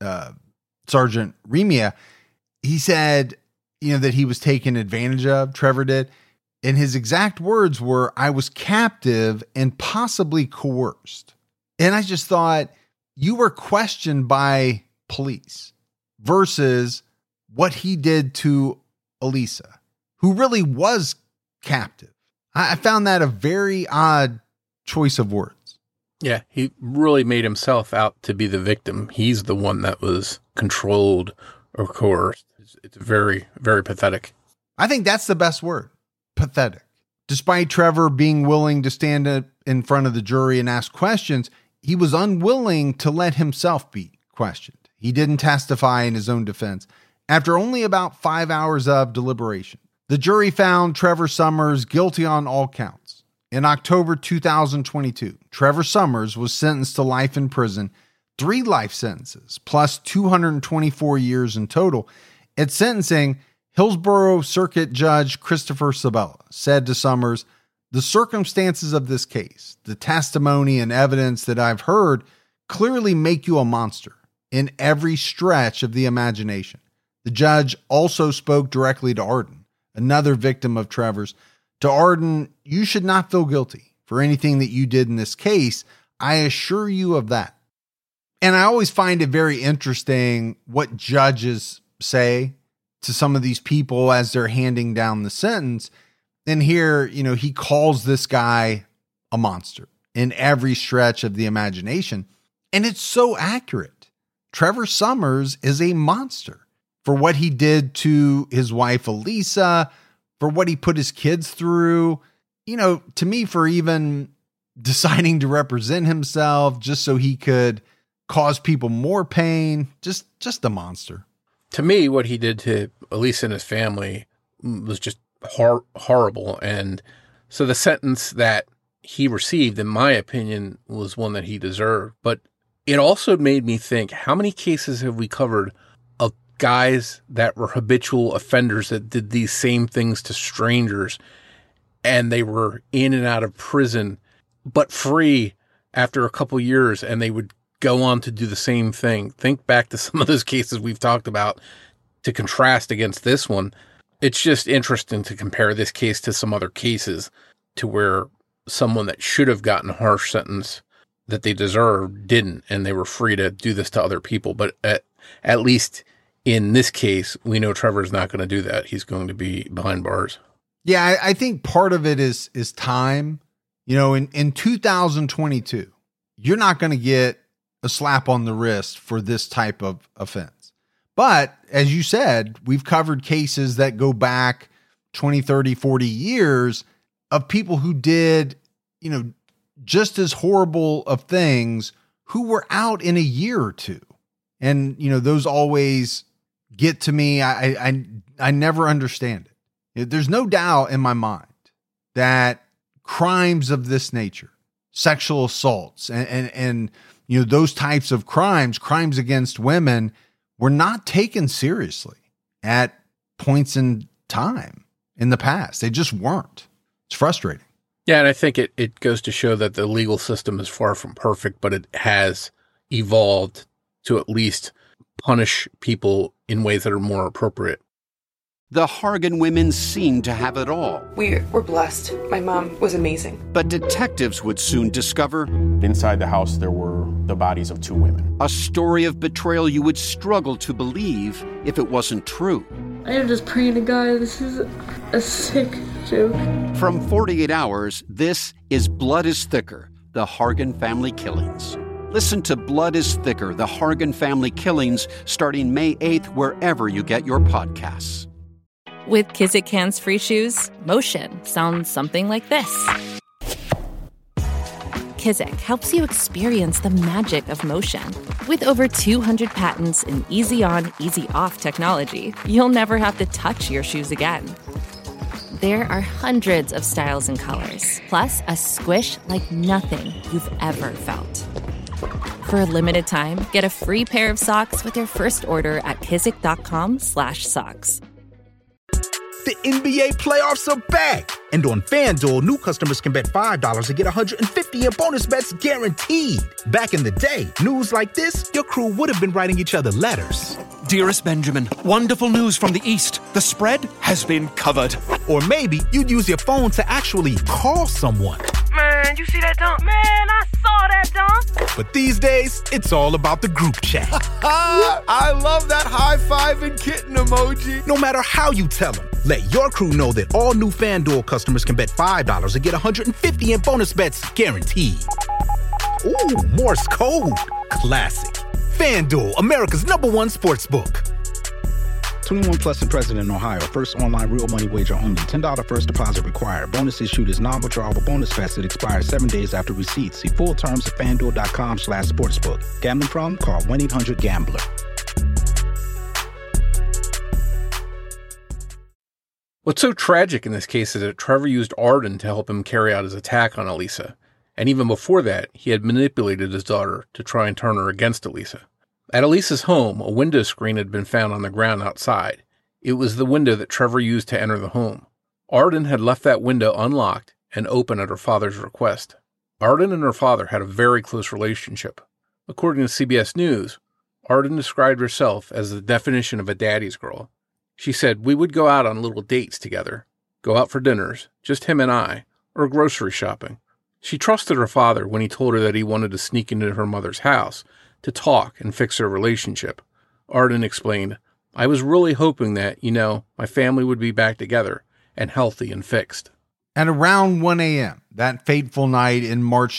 Sergeant Remia, he said, that he was taken advantage of, Trevor did. And his exact words were, "I was captive and possibly coerced." And I just thought, you were questioned by police versus what he did to Elisa, who really was captive. I found that a very odd choice of words. Yeah, he really made himself out to be the victim. He's the one that was controlled or coerced. It's very, very pathetic. I think that's the best word, pathetic. Despite Trevor being willing to stand in front of the jury and ask questions, he was unwilling to let himself be questioned. He didn't testify in his own defense. After only about 5 hours of deliberation, the jury found Trevor Summers guilty on all counts. In October 2022, Trevor Summers was sentenced to life in prison, 3 life sentences, plus 224 years in total. At sentencing, Hillsborough Circuit Judge Christopher Sabella said to Summers, "The circumstances of this case, the testimony and evidence that I've heard clearly make you a monster in every stretch of the imagination." The judge also spoke directly to Arden, another victim of Trevor's. To Arden, "You should not feel guilty for anything that you did in this case. I assure you of that." And I always find it very interesting what judges say to some of these people as they're handing down the sentence. And here, he calls this guy a monster in every stretch of the imagination. And it's so accurate. Trevor Summers is a monster for what he did to his wife, Elisa, for what he put his kids through, to me, for even deciding to represent himself just so he could cause people more pain. Just a monster. To me, what he did to Elisa and his family was just horrible. And so the sentence that he received, in my opinion, was one that he deserved. But it also made me think, how many cases have we covered of guys that were habitual offenders that did these same things to strangers, and they were in and out of prison, but free after a couple years, and they would go on to do the same thing? Think back to some of those cases we've talked about to contrast against this one. It's just interesting to compare this case to some other cases to where someone that should have gotten a harsh sentence that they deserved didn't, and they were free to do this to other people. But at least in this case, we know Trevor's not going to do that. He's going to be behind bars. Yeah, I think part of it is time. In 2022, you're not going to get a slap on the wrist for this type of offense. But as you said, we've covered cases that go back 20, 30, 40 years of people who did, just as horrible of things, who were out in a year or two. And, those always get to me. I never understand it. There's no doubt in my mind that crimes of this nature, sexual assaults and those types of crimes against women, were not taken seriously at points in time in the past. They just weren't. It's frustrating. Yeah, and I think it goes to show that the legal system is far from perfect, but it has evolved to at least punish people in ways that are more appropriate. The Hargan women seemed to have it all. We were blessed. My mom was amazing. But detectives would soon discover inside the house there were the bodies of 2 women. A story of betrayal you would struggle to believe if it wasn't true. I am just praying to God, this is a sick joke. From 48 Hours, this is Blood is Thicker, the Hargan family killings. Listen to Blood is Thicker, the Hargan family killings, starting May 8th, wherever you get your podcasts. With Kizik hands-free shoes, motion sounds something like this. Kizik helps you experience the magic of motion. With over 200 patents and easy-on, easy-off technology, you'll never have to touch your shoes again. There are hundreds of styles and colors, plus a squish like nothing you've ever felt. For a limited time, get a free pair of socks with your first order at kizik.com/socks. The NBA playoffs are back. And on FanDuel, new customers can bet $5 to get $150 in bonus bets guaranteed. Back in the day, news like this, your crew would have been writing each other letters. Dearest Benjamin, wonderful news from the East. The spread has been covered. Or maybe you'd use your phone to actually call someone. Man, you see that dunk? Man, I saw that dunk. But these days, it's all about the group chat. I love that high-five and kitten emoji. No matter how you tell them, let your crew know that all new FanDuel customers can bet $5 to get $150 in bonus bets guaranteed. Ooh, Morse code. Classic. FanDuel, America's #1 sportsbook. 21 plus and present in Ohio. First online real money wager only. $10 first deposit required. Bonus issued is non-withdrawable bonus vest that expires 7 days after receipt. See full terms at FanDuel.com/sportsbook. Gambling problem? Call 1-800-GAMBLER. What's so tragic in this case is that Trevor used Arden to help him carry out his attack on Elisa. And even before that, he had manipulated his daughter to try and turn her against Elisa. At Elisa's home, a window screen had been found on the ground outside. It was the window that Trevor used to enter the home. Arden had left that window unlocked and open at her father's request. Arden and her father had a very close relationship. According to CBS News, Arden described herself as the definition of a daddy's girl. She said, "We would go out on little dates together, go out for dinners, just him and I, or grocery shopping." She trusted her father when he told her that he wanted to sneak into her mother's house to talk and fix their relationship. Arden explained, I was really hoping that, my family would be back together and healthy and fixed. At around 1 a.m., that fateful night in March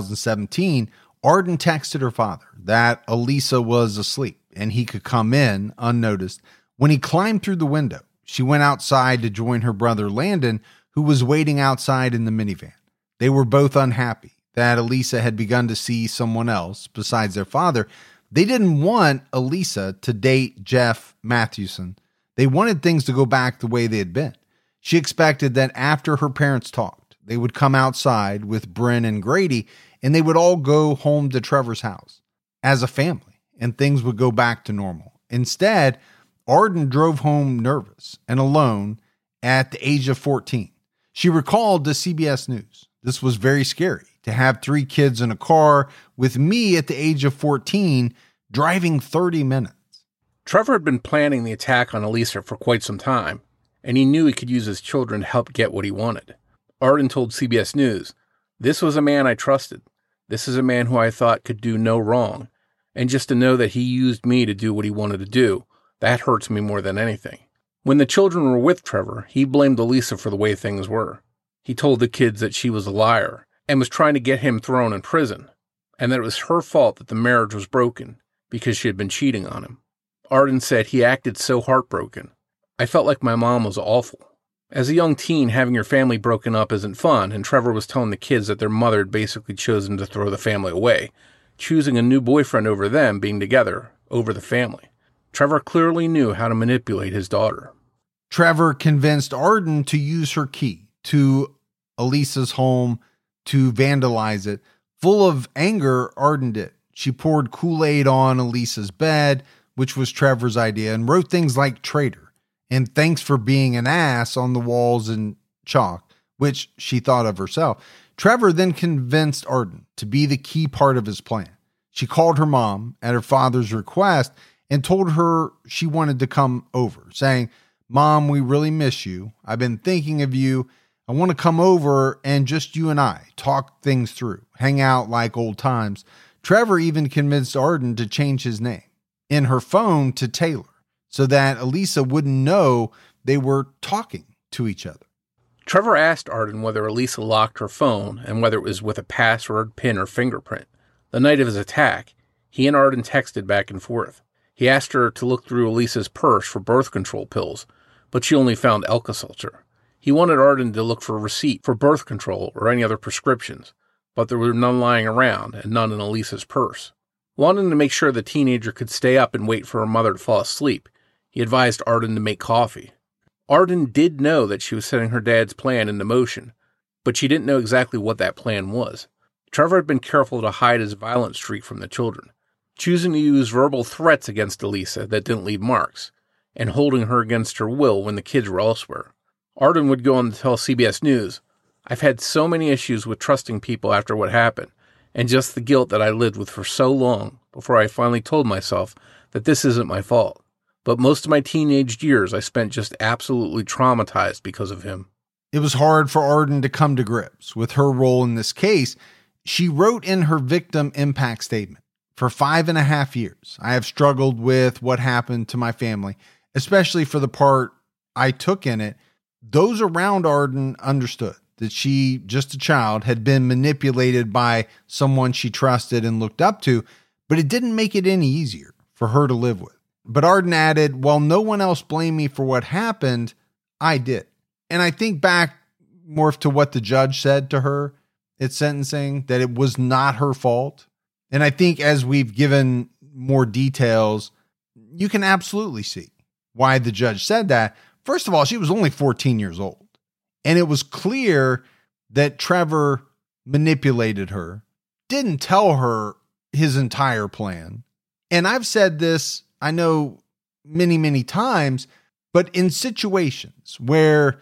2017, Arden texted her father that Elisa was asleep and he could come in unnoticed. When he climbed through the window, she went outside to join her brother Landon, who was waiting outside in the minivan. They were both unhappy that Elisa had begun to see someone else besides their father. They didn't want Elisa to date Jeff Mathewson. They wanted things to go back the way they had been. She expected that after her parents talked, they would come outside with Bryn and Grady, and they would all go home to Trevor's house as a family, and things would go back to normal. Instead, Arden drove home nervous and alone at the age of 14. She recalled to CBS News, "This was very scary to have 3 kids in a car with me at the age of 14 driving 30 minutes. Trevor had been planning the attack on Elisa for quite some time, and he knew he could use his children to help get what he wanted. Arden told CBS News, "This was a man I trusted. This is a man who I thought could do no wrong. And just to know that he used me to do what he wanted to do, that hurts me more than anything." When the children were with Trevor, he blamed Elisa for the way things were. He told the kids that she was a liar and was trying to get him thrown in prison, and that it was her fault that the marriage was broken because she had been cheating on him. Arden said he acted so heartbroken. "I felt like my mom was awful." As a young teen, having your family broken up isn't fun, and Trevor was telling the kids that their mother had basically chosen to throw the family away, choosing a new boyfriend over them being together over the family. Trevor clearly knew how to manipulate his daughter. Trevor convinced Arden to use her key to Elisa's home to vandalize it. Full of anger, Arden did. She poured Kool-Aid on Elisa's bed, which was Trevor's idea, and wrote things like "traitor" and "thanks for being an ass" on the walls in chalk, which she thought of herself. Trevor then convinced Arden to be the key part of his plan. She called her mom at her father's request and told her she wanted to come over, saying, "Mom, we really miss you. I've been thinking of you. I want to come over and just you and I talk things through, hang out like old times." Trevor even convinced Arden to change his name in her phone to Taylor so that Elisa wouldn't know they were talking to each other. Trevor asked Arden whether Elisa locked her phone and whether it was with a password, PIN, or fingerprint. The night of his attack, he and Arden texted back and forth. He asked her to look through Elisa's purse for birth control pills, but she only found Alka-Seltzer. He wanted Arden to look for a receipt for birth control or any other prescriptions, but there were none lying around and none in Elisa's purse. Wanting to make sure the teenager could stay up and wait for her mother to fall asleep, he advised Arden to make coffee. Arden did know that she was setting her dad's plan into motion, but she didn't know exactly what that plan was. Trevor had been careful to hide his violent streak from the children, choosing to use verbal threats against Elisa that didn't leave marks, and holding her against her will when the kids were elsewhere. Arden would go on to tell CBS News, "I've had so many issues with trusting people after what happened, and just the guilt that I lived with for so long before I finally told myself that this isn't my fault. But most of my teenage years I spent just absolutely traumatized because of him." It was hard for Arden to come to grips with her role in this case. She wrote in her victim impact statement, "For 5.5 years, I have struggled with what happened to my family, especially for the part I took in it. Those around Arden understood that she, just a child, had been manipulated by someone she trusted and looked up to, but it didn't make it any easier for her to live with." But Arden added, "While no one else blamed me for what happened, I did." And I think back more to what the judge said to her at sentencing, that it was not her fault. And I think as we've given more details, you can absolutely see why the judge said that. First of all, she was only 14 years old. And it was clear that Trevor manipulated her, didn't tell her his entire plan. And I've said this, I know, many, many times, but in situations where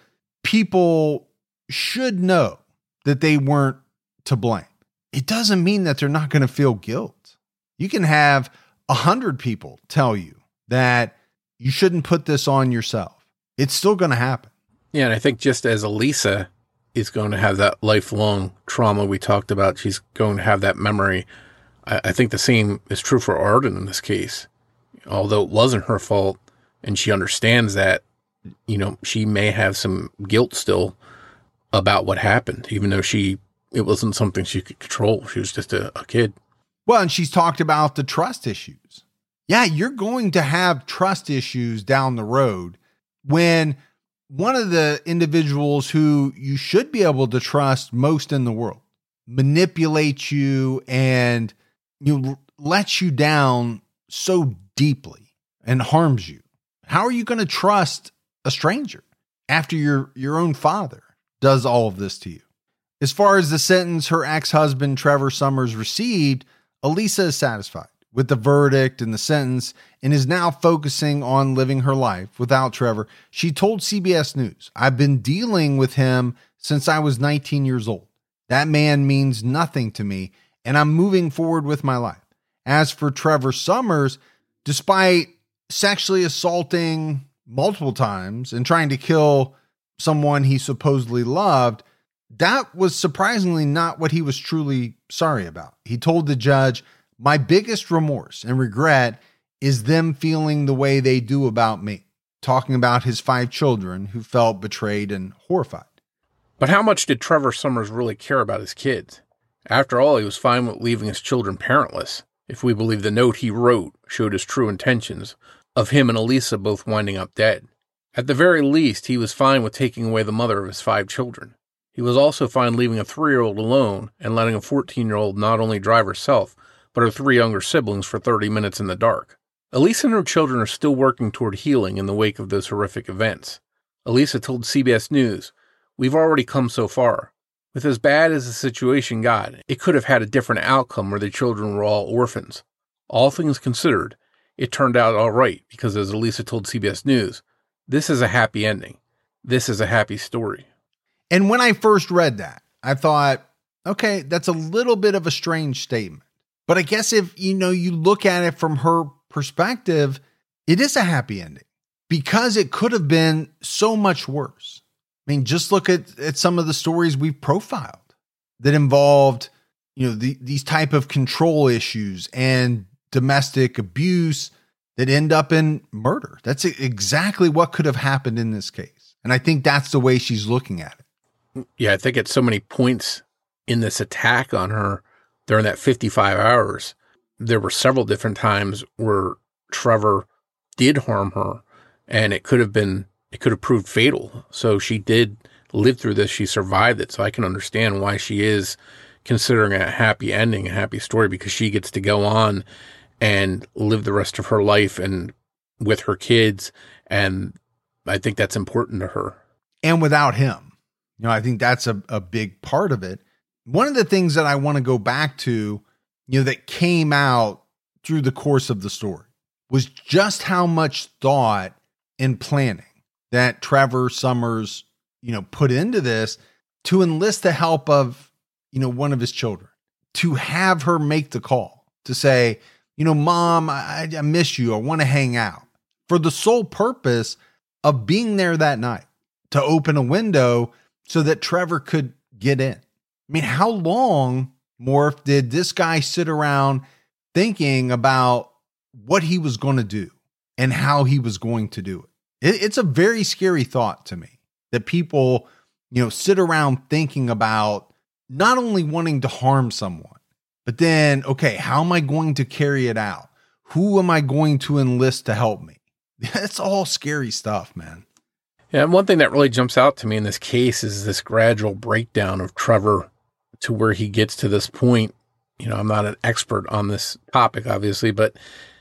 people should know that they weren't to blame, it doesn't mean that they're not going to feel guilt. You can have 100 people tell you that you shouldn't put this on yourself. It's still going to happen. Yeah, and I think just as Elisa is going to have that lifelong trauma we talked about, she's going to have that memory. I think the same is true for Arden in this case. Although it wasn't her fault, and she understands that, she may have some guilt still about what happened, even though it wasn't something she could control. She was just a kid. Well, and she's talked about the trust issues. Yeah, you're going to have trust issues down the road when one of the individuals who you should be able to trust most in the world manipulates you and lets you down so deeply and harms you. How are you going to trust a stranger after your own father does all of this to you? As far as the sentence her ex-husband Trevor Summers received, Elisa is satisfied with the verdict and the sentence and is now focusing on living her life without Trevor. She told CBS News, "I've been dealing with him since I was 19 years old. That man means nothing to me, and I'm moving forward with my life." As for Trevor Summers, despite sexually assaulting multiple times and trying to kill someone he supposedly loved, that was surprisingly not what he was truly sorry about. He told the judge, "My biggest remorse and regret is them feeling the way they do about me," talking about his 5 children who felt betrayed and horrified. But how much did Trevor Summers really care about his kids? After all, he was fine with leaving his children parentless, if we believe the note he wrote showed his true intentions of him and Elisa both winding up dead. At the very least, he was fine with taking away the mother of his 5 children. He was also fine leaving a 3-year-old alone and letting a 14-year-old not only drive herself, but her 3 younger siblings for 30 minutes in the dark. Elisa and her children are still working toward healing in the wake of those horrific events. Elisa told CBS News, "We've already come so far. With as bad as the situation got, it could have had a different outcome where the children were all orphans. All things considered, it turned out all right because, as Elisa told CBS News, this is a happy ending. This is a happy story." And when I first read that, I thought, okay, that's a little bit of a strange statement. But I guess if, you look at it from her perspective, it is a happy ending because it could have been so much worse. I mean, just look at some of the stories we've profiled that involved, these type of control issues and domestic abuse that end up in murder. That's exactly what could have happened in this case. And I think that's the way she's looking at it. Yeah, I think at so many points in this attack on her during that 55 hours, there were several different times where Trevor did harm her, and it could have proved fatal. So she did live through this. She survived it. So I can understand why she is considering a happy ending, a happy story, because she gets to go on and live the rest of her life and with her kids. And I think that's important to her. And without him. I think that's a big part of it. One of the things that I want to go back to, that came out through the course of the story was just how much thought and planning that Trevor Summers, put into this to enlist the help of, one of his children, to have her make the call to say, "Mom, I miss you. I want to hang out," for the sole purpose of being there that night to open a window so that Trevor could get in. I mean, how long, Morph, did this guy sit around thinking about what he was going to do and how he was going to do it? It's a very scary thought to me that people, sit around thinking about not only wanting to harm someone, but then, okay, how am I going to carry it out? Who am I going to enlist to help me? That's all scary stuff, man. Yeah, and one thing that really jumps out to me in this case is this gradual breakdown of Trevor to where he gets to this point. I'm not an expert on this topic, obviously, but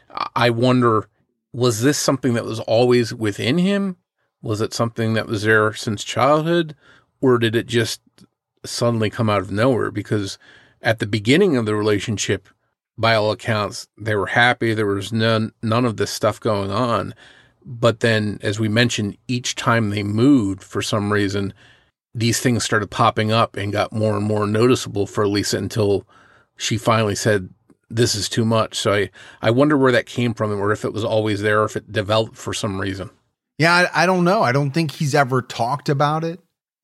I wonder, was this something that was always within him? Was it something that was there since childhood? Or did it just suddenly come out of nowhere? Because at the beginning of the relationship, by all accounts, they were happy. There was none of this stuff going on. But then, as we mentioned, each time they moved, for some reason, these things started popping up and got more and more noticeable for Elisa until she finally said, "This is too much." So I wonder where that came from, or if it was always there, or if it developed for some reason. Yeah, I don't know. I don't think he's ever talked about it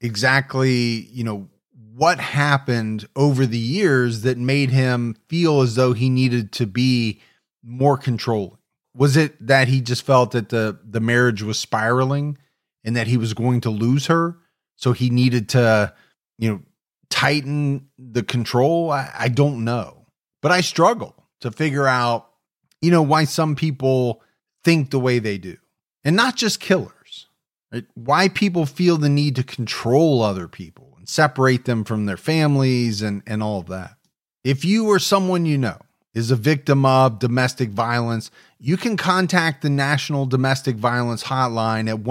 exactly, what happened over the years that made him feel as though he needed to be more controlling. Was it that he just felt that the marriage was spiraling and that he was going to lose her? So he needed to, tighten the control? I don't know. But I struggle to figure out, why some people think the way they do. And not just killers, right? Why people feel the need to control other people and separate them from their families and all of that. If you or someone is a victim of domestic violence, you can contact the National Domestic Violence Hotline at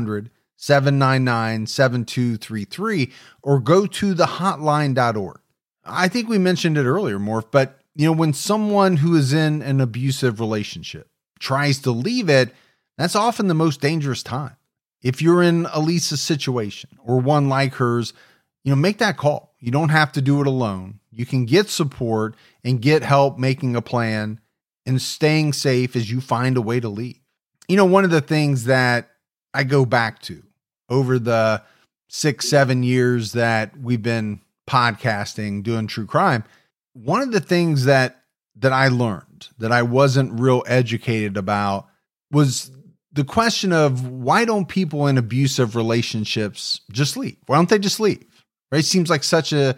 1-800-799-7233 or go to thehotline.org. I think we mentioned it earlier, Morph, but when someone who is in an abusive relationship tries to leave it, that's often the most dangerous time. If you're in Elisa's situation or one like hers, make that call. You don't have to do it alone. You can get support and get help making a plan and staying safe as you find a way to leave. One of the things that I go back to over the 6-7 years that we've been podcasting, doing true crime, one of the things that I learned that I wasn't real educated about was the question of why don't people in abusive relationships just leave? Why don't they just leave? Right? It seems like such an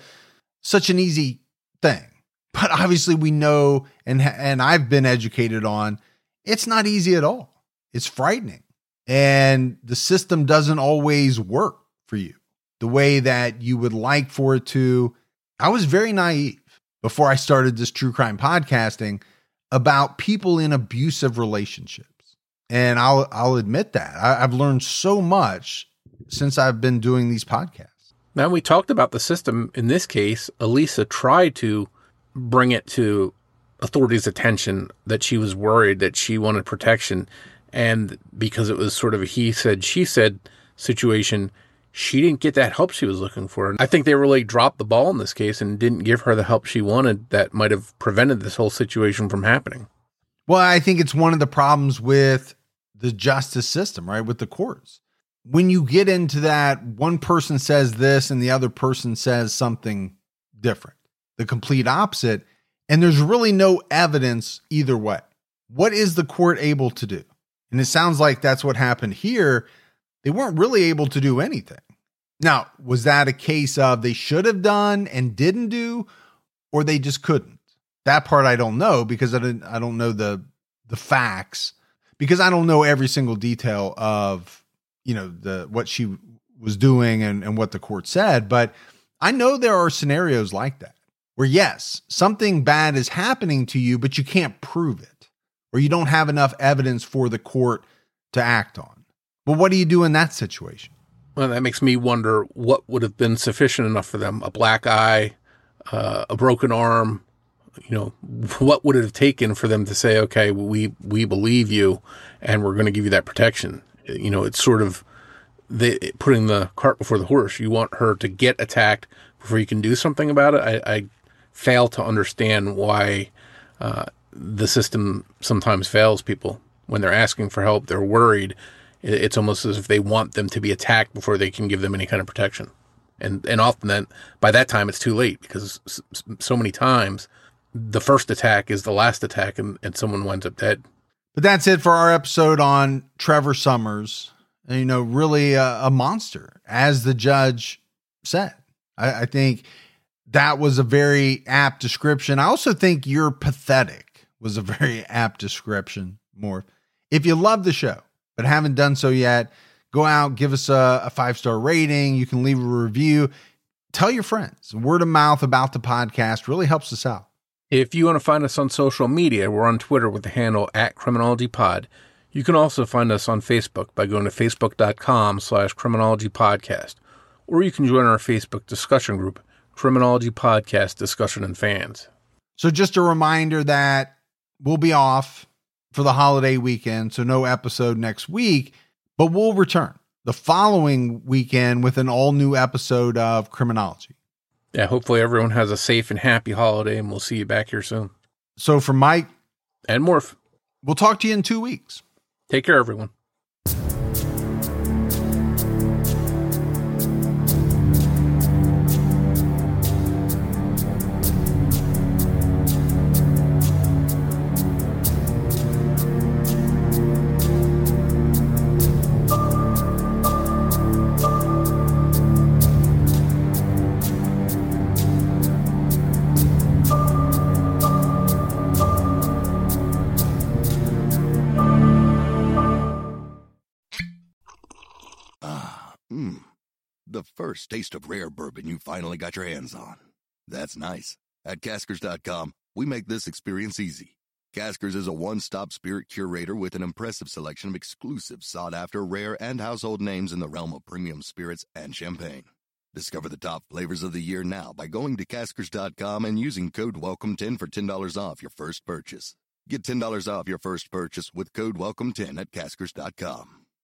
easy thing. But obviously we know, and I've been educated on, it's not easy at all. It's frightening. And the system doesn't always work for you the way that you would like for it to. I was very naive before I started this true crime podcasting about people in abusive relationships. And I'll admit that I've learned so much since I've been doing these podcasts. Now, we talked about the system. In this case, Elisa tried to bring it to authorities' attention that she was worried, that she wanted protection. And because it was sort of a he said, she said situation, she didn't get that help she was looking for. I think they really dropped the ball in this case and didn't give her the help she wanted that might have prevented this whole situation from happening. Well, I think it's one of the problems with the justice system, right? With the courts. When you get into that, one person says this and the other person says something different, the complete opposite, and there's really no evidence either way. What is the court able to do? And it sounds like that's what happened here. They weren't really able to do anything. Now, was that a case of they should have done and didn't do, or they just couldn't? That part I don't know because I don't know the facts, because I don't know every single detail of what she was doing and what the court said. But I know there are scenarios like that where, yes, something bad is happening to you, but you can't prove it, or you don't have enough evidence for the court to act on. But what do you do in that situation? Well, that makes me wonder what would have been sufficient enough for them. A black eye, a broken arm, what would it have taken for them to say, okay, we believe you and we're going to give you that protection? It's sort of putting the cart before the horse. You want her to get attacked before you can do something about it. I fail to understand why the system sometimes fails people. When they're asking for help, they're worried. It's almost as if they want them to be attacked before they can give them any kind of protection. And often then, by that time, it's too late, because so many times the first attack is the last attack and someone winds up dead. But that's it for our episode on Trevor Summers. Really a monster, as the judge said. I think that was a very apt description. I also think you're pathetic was a very apt description, Morph. If you love the show, but haven't done so yet, go out, give us a 5-star rating. You can leave a review. Tell your friends. Word of mouth about the podcast really helps us out. If you want to find us on social media, we're on Twitter with the handle @CriminologyPod. You can also find us on Facebook by going to facebook.com/CriminologyPodcast. Or you can join our Facebook discussion group, Criminology Podcast Discussion and Fans. So just a reminder that we'll be off for the holiday weekend, so no episode next week, but we'll return the following weekend with an all-new episode of Criminology. Yeah, hopefully everyone has a safe and happy holiday, and we'll see you back here soon. So for Mike and Morph, we'll talk to you in 2 weeks. Take care, everyone. The first taste of rare bourbon you finally got your hands on. That's nice. At Caskers.com, we make this experience easy. Caskers is a one-stop spirit curator with an impressive selection of exclusive, sought-after, rare, and household names in the realm of premium spirits and champagne. Discover the top flavors of the year now by going to Caskers.com and using code WELCOME10 for $10 off your first purchase. Get $10 off your first purchase with code WELCOME10 at Caskers.com.